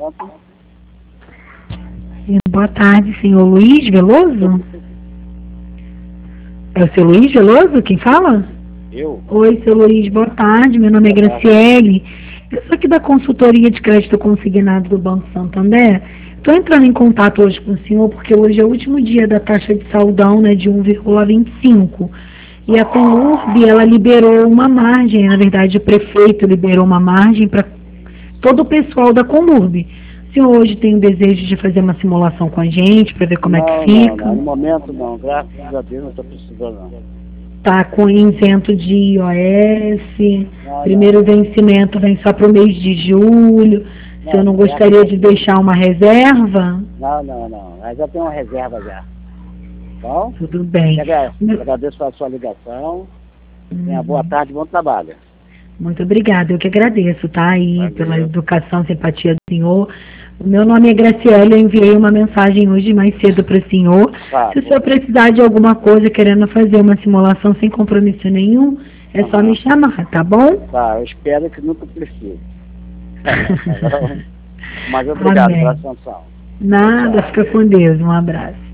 pronto. Boa tarde, senhor Luiz Veloso? É o seu Luiz Veloso quem fala? Eu? Oi, seu Luiz, boa tarde. Meu nome é Graciele. Eu sou aqui da consultoria de crédito consignado do Banco Santander. Estou entrando em contato hoje com o senhor porque hoje é o último dia da taxa de saldão, né, de 1,25. E a Conurb, ela liberou uma margem, na verdade o prefeito liberou uma margem para todo o pessoal da Conurb. O senhor hoje tem o desejo de fazer uma simulação com a gente para ver como é que fica? Não, no momento não, graças a Deus não estou precisando não. Tá com isento de IOS, primeiro vencimento vem só para o mês de julho. Se eu não gostaria de deixar uma reserva? Não, eu já tenho uma reserva já. Bom? Tudo bem. Agradeço pela sua ligação. Tenha boa tarde, bom trabalho. Muito obrigada, eu que agradeço, tá? Aí pela educação, simpatia do senhor. O meu nome é Graciela, eu enviei uma mensagem hoje mais cedo para o senhor. Se o senhor precisar de alguma coisa, querendo fazer uma simulação sem compromisso nenhum, é só me chamar, tá bom? Tá, eu espero que nunca precise. Mas obrigado pela atenção. Nada, fica com Deus, um abraço.